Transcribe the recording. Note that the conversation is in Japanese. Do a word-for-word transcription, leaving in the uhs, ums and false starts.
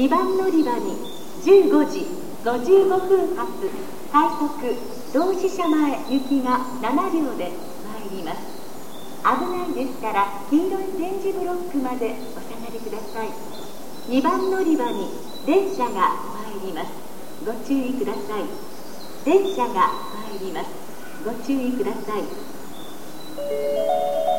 にばん乗り場にじゅうごじごじゅうごふん発快速同志社前行きがななりょうで参ります。危ないですから黄色い点字ブロックまでお下がりください。にばん乗り場に電車が参ります。ご注意ください。電車が参ります。ご注意ください。